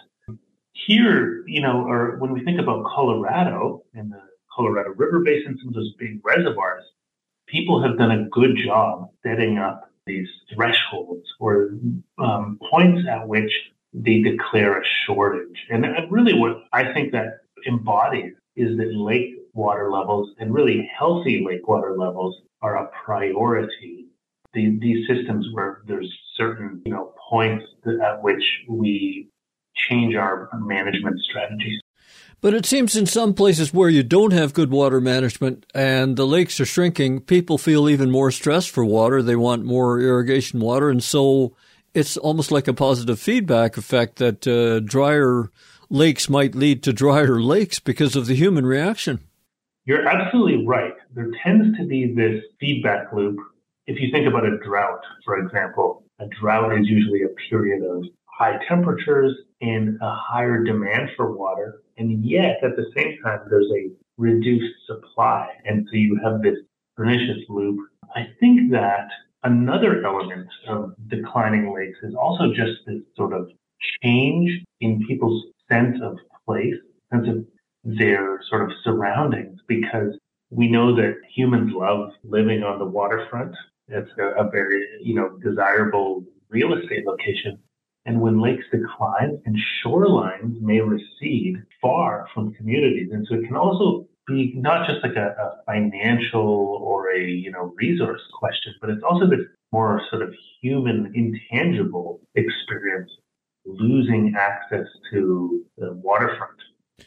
Here, you know, or when we think about Colorado and the Colorado River Basin, some of those big reservoirs, people have done a good job setting up these thresholds or um, points at which they declare a shortage. And really what I think that embodies is that lake water levels and really healthy lake water levels are a priority. The, these systems where there's certain, you know, points at which we change our management strategies. But it seems in some places where you don't have good water management and the lakes are shrinking, people feel even more stressed for water. They want more irrigation water. And so it's almost like a positive feedback effect that uh, drier lakes might lead to drier lakes because of the human reaction. You're absolutely right. There tends to be this feedback loop. If you think about a drought, for example, a drought is usually a period of high temperatures and a higher demand for water. And yet, at the same time, there's a reduced supply. And so you have this pernicious loop. I think that another element of declining lakes is also just this sort of change in people's sense of place, sense of their sort of surroundings, because we know that humans love living on the waterfront. It's a, a very, you know, desirable real estate location. And when lakes decline and shorelines may recede far from communities. And so it can also be not just like a, a financial or a, you know, resource question, but it's also this more sort of human, intangible experience, losing access to the waterfront.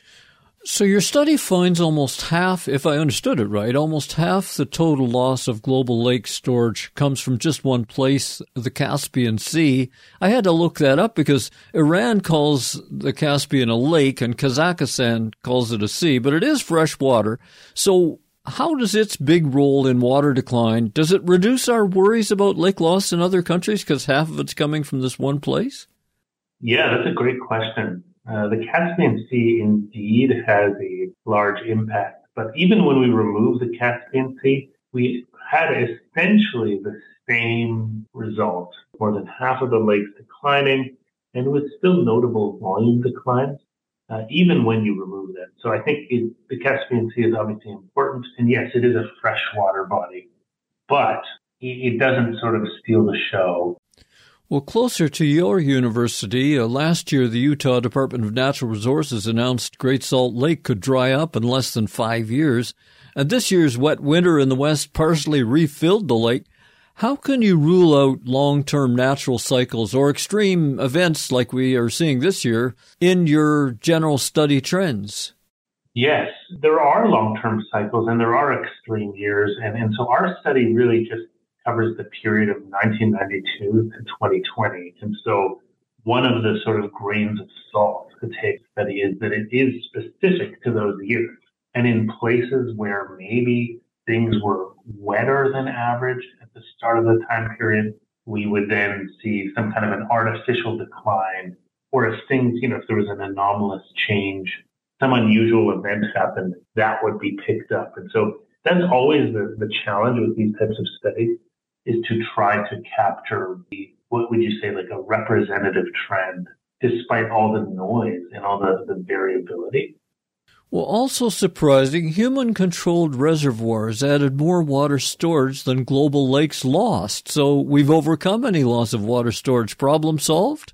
So your study finds almost half, if I understood it right, almost half the total loss of global lake storage comes from just one place, the Caspian Sea. I had to look that up because Iran calls the Caspian a lake and Kazakhstan calls it a sea, but it is fresh water. So how does its big role in water decline, does it reduce our worries about lake loss in other countries because half of it's coming from this one place? Yeah, that's a great question. Uh, the Caspian Sea indeed has a large impact, but even when we remove the Caspian Sea, we had essentially the same result. More than half of the lakes declining, and with still notable volume declines, uh, even when you remove that. So I think it, the Caspian Sea is obviously important, and yes, it is a freshwater body, but it, it doesn't sort of steal the show. Well, closer to your university, uh, last year the Utah Department of Natural Resources announced Great Salt Lake could dry up in less than five years, and this year's wet winter in the West partially refilled the lake. How can you rule out long-term natural cycles or extreme events like we are seeing this year in your general study trends? Yes, there are long-term cycles and there are extreme years, and, and so our study really just covers the period of nineteen ninety-two to twenty twenty. And so one of the sort of grains of salt to take study is that it is specific to those years. And in places where maybe things were wetter than average at the start of the time period, we would then see some kind of an artificial decline. Or if things, you know, if there was an anomalous change, some unusual event happened, that would be picked up. And so that's always the, the challenge with these types of studies, is to try to capture the, what would you say, like a representative trend, despite all the noise and all the, the variability. Well, also surprising, human-controlled reservoirs added more water storage than global lakes lost. So we've overcome any loss of water storage. Problem solved?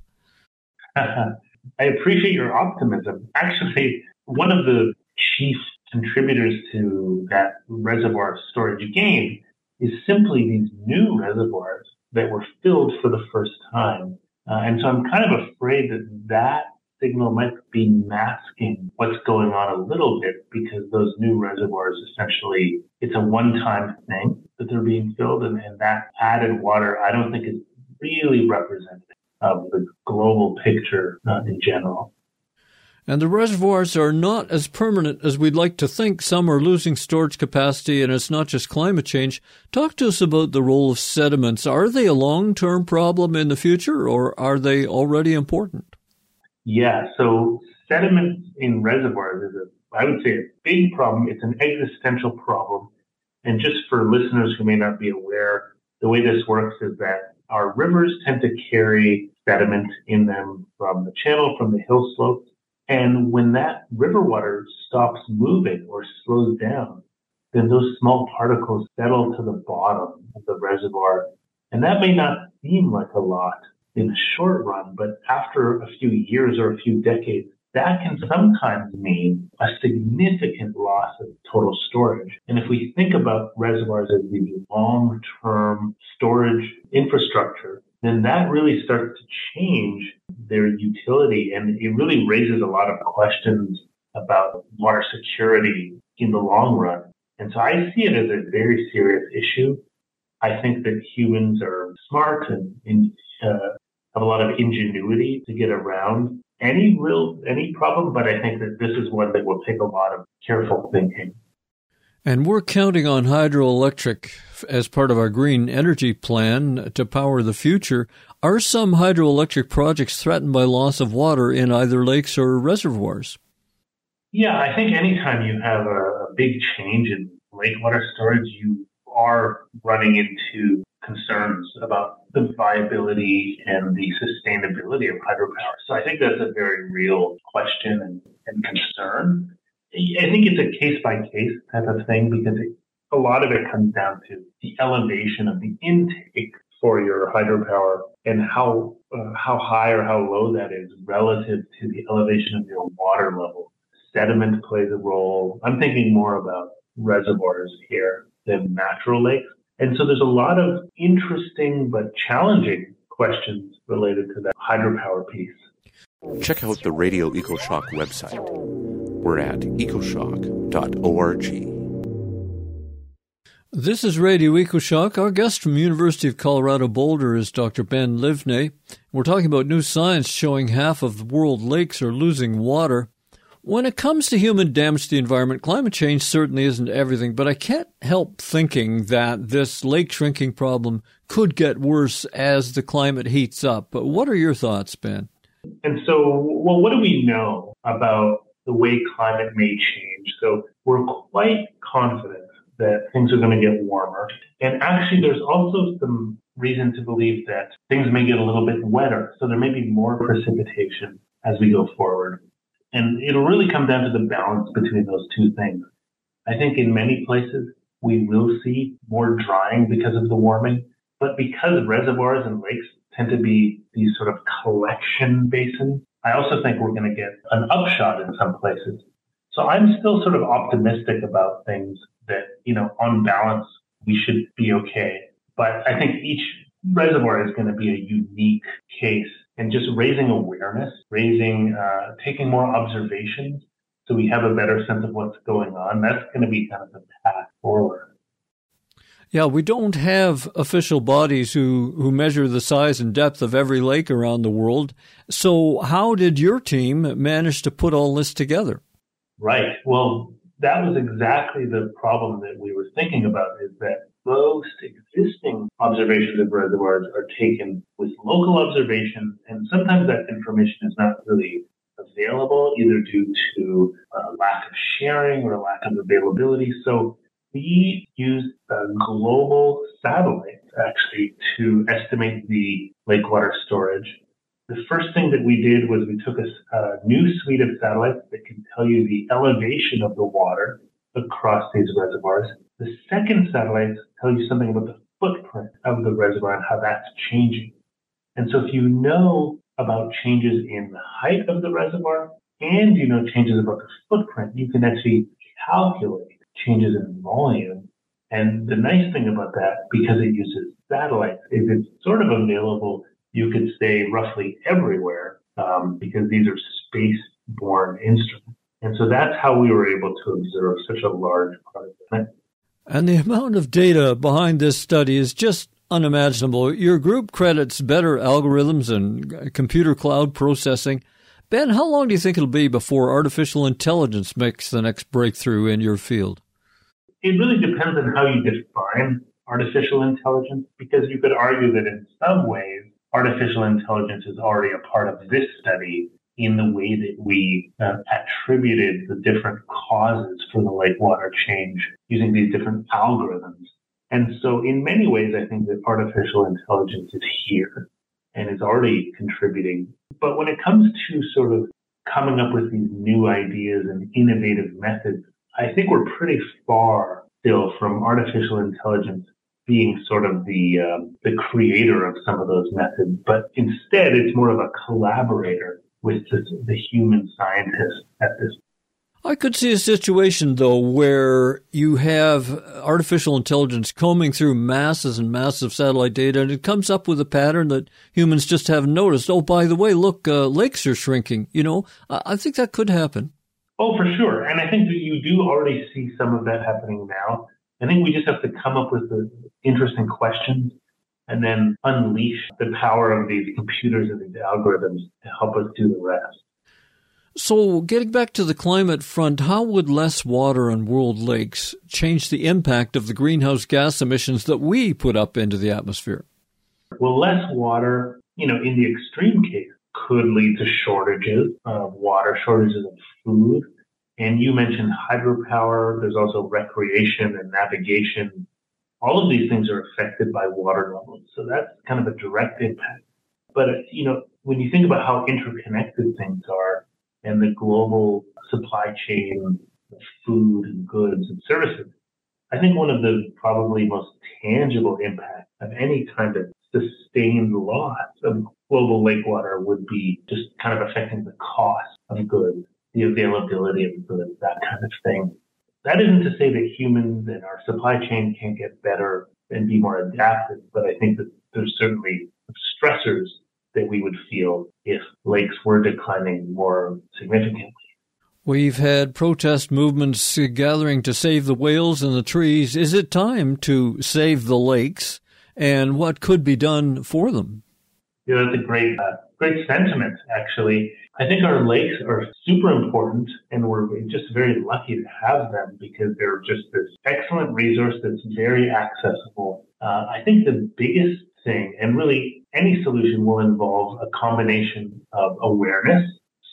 I appreciate your optimism. Actually, one of the chief contributors to that reservoir storage gain is simply these new reservoirs that were filled for the first time. Uh, and so I'm kind of afraid that that signal might be masking what's going on a little bit because those new reservoirs essentially, it's a one-time thing that they're being filled, and, and that added water I don't think is really representative of the global picture uh, in general. And the reservoirs are not as permanent as we'd like to think. Some are losing storage capacity, and it's not just climate change. Talk to us about the role of sediments. Are they a long-term problem in the future, or are they already important? Yeah, so sediments in reservoirs is, a, I would say, a big problem. It's an existential problem. And just for listeners who may not be aware, the way this works is that our rivers tend to carry sediment in them from the channel, from the hill slopes. And when that river water stops moving or slows down, then those small particles settle to the bottom of the reservoir. And that may not seem like a lot in the short run, but after a few years or a few decades, that can sometimes mean a significant loss of total storage. And if we think about reservoirs as the long-term storage infrastructure, then that really starts to change their utility. And it really raises a lot of questions about water security in the long run. And so I see it as a very serious issue. I think that humans are smart and, and uh, have a lot of ingenuity to get around any real, any problem, but I think that this is one that will take a lot of careful thinking. And we're counting on hydroelectric as part of our green energy plan to power the future. Are some hydroelectric projects threatened by loss of water in either lakes or reservoirs? Yeah, I think anytime you have a, a big change in lake water storage, you are running into concerns about the viability and the sustainability of hydropower. So I think that's a very real question and, and concern. I think it's a case-by-case type of thing because it, a lot of it comes down to the elevation of the intake for your hydropower and how uh, how high or how low that is relative to the elevation of your water level. Sediment plays a role. I'm thinking more about reservoirs here than natural lakes. And so there's a lot of interesting but challenging questions related to that hydropower piece. Check out the Radio EcoShock website. We're at ecoshock dot org. This is Radio EcoShock. Our guest from University of Colorado Boulder is Doctor Ben Livney. We're talking about new science showing half of the world lakes are losing water. When it comes to human damage to the environment, climate change certainly isn't everything, but I can't help thinking that this lake shrinking problem could get worse as the climate heats up. But what are your thoughts, Ben? And so, well, what do we know about the way climate may change? So we're quite confident that things are going to get warmer. And actually, there's also some reason to believe that things may get a little bit wetter. So there may be more precipitation as we go forward. And it'll really come down to the balance between those two things. I think in many places, we will see more drying because of the warming. But because reservoirs and lakes tend to be these sort of collection basins, I also think we're going to get an upshot in some places. So I'm still sort of optimistic about things that, you know, on balance, we should be okay. But I think each reservoir is going to be a unique case. And just raising awareness, raising, uh, taking more observations so we have a better sense of what's going on, that's going to be kind of the path forward. Yeah, we don't have official bodies who, who measure the size and depth of every lake around the world. So how did your team manage to put all this together? Right. Well, that was exactly the problem that we were thinking about, is that most existing observations of reservoirs are taken with local observations, and sometimes that information is not really available, either due to a lack of sharing or a lack of availability. So we used a global satellite actually to estimate the lake water storage. The first thing that we did was we took a, a new suite of satellites that can tell you the elevation of the water across these reservoirs. The second satellites tell you something about the footprint of the reservoir and how that's changing. And so if you know about changes in the height of the reservoir and you know changes about the footprint, you can actually calculate changes in volume. And the nice thing about that, because it uses satellites, is it's sort of available, you could say, roughly everywhere, um, because these are space-borne instrument. And so that's how we were able to observe such a large part of the planet. And the amount of data behind this study is just unimaginable. Your group credits better algorithms and computer cloud processing. Ben, how long do you think it'll be before artificial intelligence makes the next breakthrough in your field? It really depends on how you define artificial intelligence, because you could argue that in some ways, artificial intelligence is already a part of this study in the way that we uh, attributed the different causes for the lake water change using these different algorithms. And so in many ways, I think that artificial intelligence is here and is already contributing. But when it comes to sort of coming up with these new ideas and innovative methods, I think we're pretty far still from artificial intelligence being sort of the um, the creator of some of those methods. But instead, it's more of a collaborator with the, the human scientists at this point. I could see a situation, though, where you have artificial intelligence combing through masses and masses of satellite data, and it comes up with a pattern that humans just haven't noticed. Oh, by the way, look, uh, lakes are shrinking. You know, I think that could happen. Oh, for sure. And I think that you do already see some of that happening now. I think we just have to come up with the interesting questions and then unleash the power of these computers and these algorithms to help us do the rest. So getting back to the climate front, how would less water on world lakes change the impact of the greenhouse gas emissions that we put up into the atmosphere? Well, less water, you know, in the extreme case, could lead to shortages of water, shortages of food. And you mentioned hydropower. There's also recreation and navigation. All of these things are affected by water levels. So that's kind of a direct impact. But, you know, when you think about how interconnected things are and the global supply chain of food and goods and services, I think one of the probably most tangible impacts of any kind of sustained loss of global lake water would be just kind of affecting the cost of goods, the availability of goods, that kind of thing. That isn't to say that humans and our supply chain can't get better and be more adaptive, but I think that there's certainly stressors that we would feel if lakes were declining more significantly. We've had protest movements gathering to save the whales and the trees. Is it time to save the lakes, and what could be done for them? Yeah, that's a great, uh, great sentiment, actually. I think our lakes are super important, and we're just very lucky to have them because they're just this excellent resource that's very accessible. Uh, I think the biggest thing, and really any solution, will involve a combination of awareness,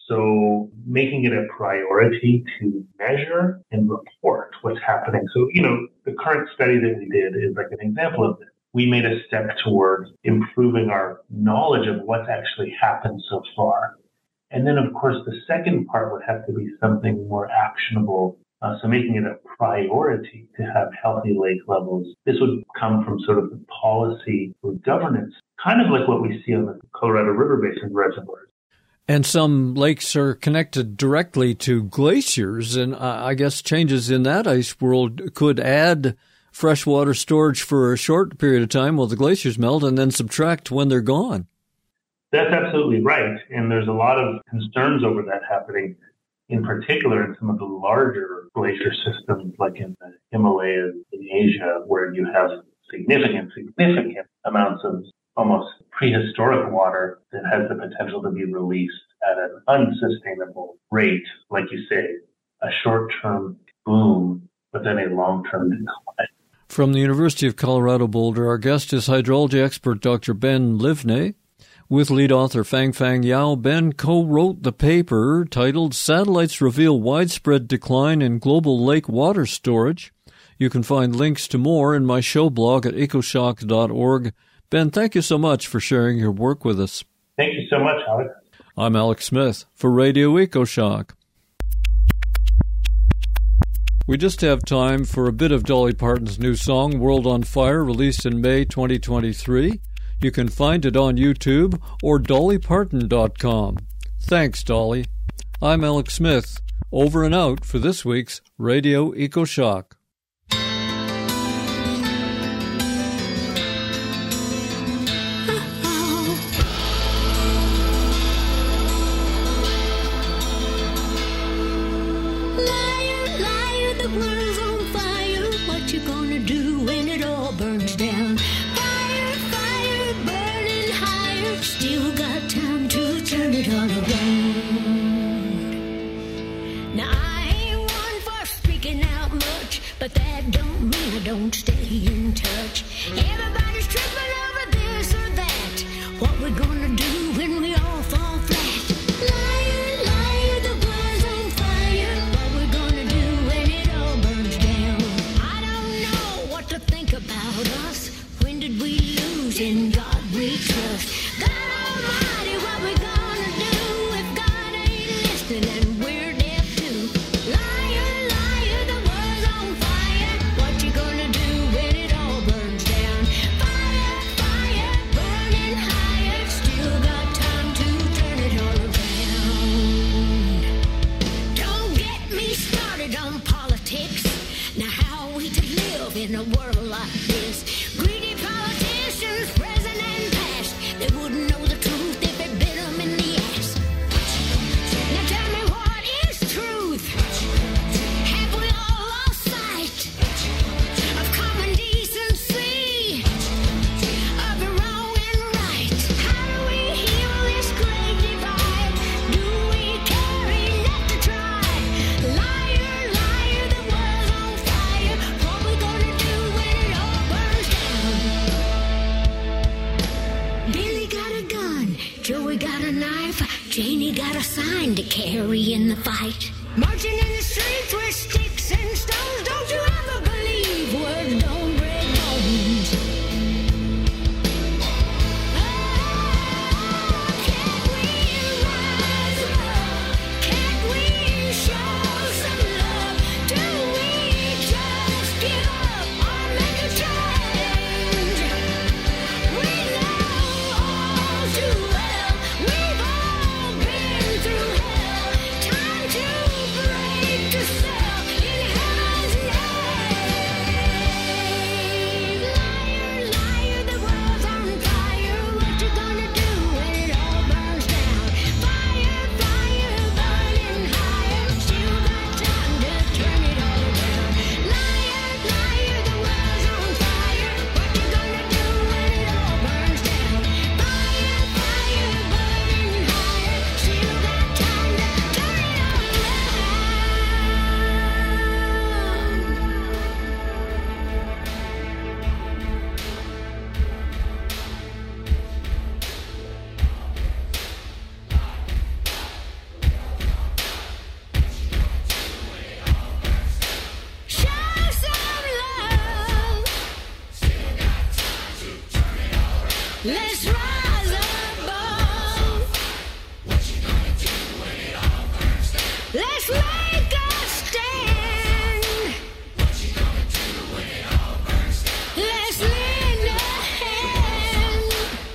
so making it a priority to measure and report what's happening. So, you know, the current study that we did is like an example of this. We made a step toward improving our knowledge of what's actually happened so far. And then, of course, the second part would have to be something more actionable. Uh, so making it a priority to have healthy lake levels. This would come from sort of the policy or governance, kind of like what we see on the Colorado River Basin reservoirs. And some lakes are connected directly to glaciers, and I guess changes in that ice world could add freshwater storage for a short period of time while the glaciers melt and then subtract when they're gone. That's absolutely right. And there's a lot of concerns over that happening, in particular in some of the larger glacier systems like in the Himalayas in Asia, where you have significant, significant amounts of almost prehistoric water that has the potential to be released at an unsustainable rate, like you say, a short-term boom, but then a long-term decline. From the University of Colorado Boulder, our guest is hydrology expert Doctor Ben Livney. With lead author Fang Fang Yao, Ben co-wrote the paper titled Satellites Reveal Widespread Decline in Global Lake Water Storage. You can find links to more in my show blog at ecoshock dot org. Ben, thank you so much for sharing your work with us. Thank you so much, Alex. I'm Alex Smith for Radio EcoShock. We just have time for a bit of Dolly Parton's new song, World on Fire, released in May twenty twenty-three. You can find it on YouTube or dolly parton dot com. Thanks, Dolly. I'm Alex Smith, over and out for this week's Radio EcoShock. stay in touch. Everybody's tripping over this or that. What we gonna do when we all fall flat? Liar, liar, the world's on fire. What we gonna do when it all burns down? I don't know what to think about us. When did we lose? In God we trust. God Almighty, what we gonna do if God ain't listening and we're deaf too? Liar, liar, the world's on fire. What you gonna do when it all burns down? Fire, fire, burning higher. Still got time to turn it all around. Don't get me started on politics. Now how are we to live in a world like this? Greedy politicians, present and past, they wouldn't know the truth if it bit them in the ass. Now tell me, what is truth? Have we all lost sight of common decency, of the wrong and right? How do we heal this great divide? Do we care enough to try? Liar, liar, the world's on fire. What we gonna do when it all burns down? Billy got a gun, Joey got a knife, Janie got a sign to carry in the fight. Marching in the streets with sticks and stones. Don't you ever believe words don't break bones. Oh, can't we rise up? Can't we show some love? Do we just give up or make a change? We know all too well, we've all been through hell. Time to break the cell in heaven's name. Liar, liar, the world's on fire. What you gonna do when it all burns down? Fire, fire, burning higher. Still got time to turn it all around. Liar, liar, the world's on fire. What you gonna do when it all burns down? Fire, fire, burning higher. Still got time to turn it all Show some love. Let's rise above. Let's make a stand. Let's lend a hand.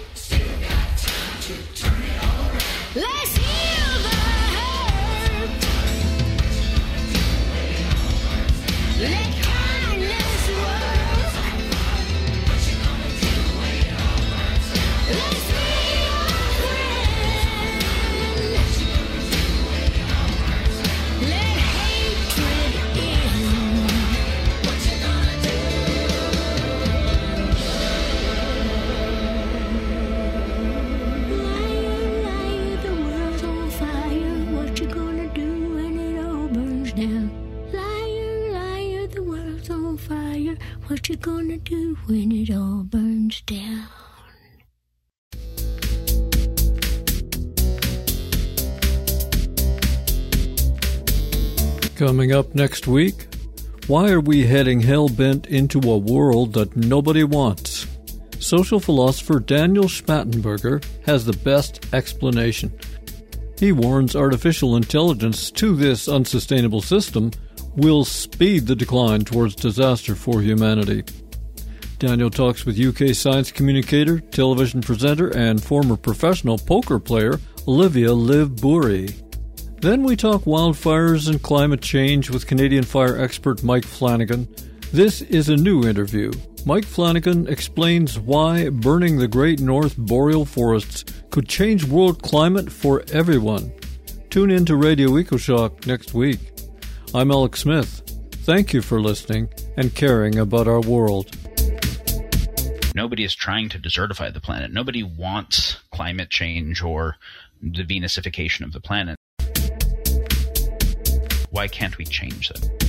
Let's heal the hurt. Let kindness work. Let's be your friend. Let hatred end. What you gonna do? Liar, liar, the world's on fire. What you gonna do when it all burns down? Liar, liar, the world's on fire. What you gonna do when it all burns down? Coming up next week, why are we heading hell-bent into a world that nobody wants? Social philosopher Daniel Schmattenberger has the best explanation. He warns artificial intelligence to this unsustainable system will speed the decline towards disaster for humanity. Daniel talks with U K science communicator, television presenter, and former professional poker player Olivia Liv Bouri. Then we talk wildfires and climate change with Canadian fire expert Mike Flanagan. This is a new interview. Mike Flanagan explains why burning the Great North Boreal Forests could change world climate for everyone. Tune in to Radio EcoShock next week. I'm Alex Smith. Thank you for listening and caring about our world. Nobody is trying to desertify the planet. Nobody wants climate change or the Venusification of the planet. Why can't we change that?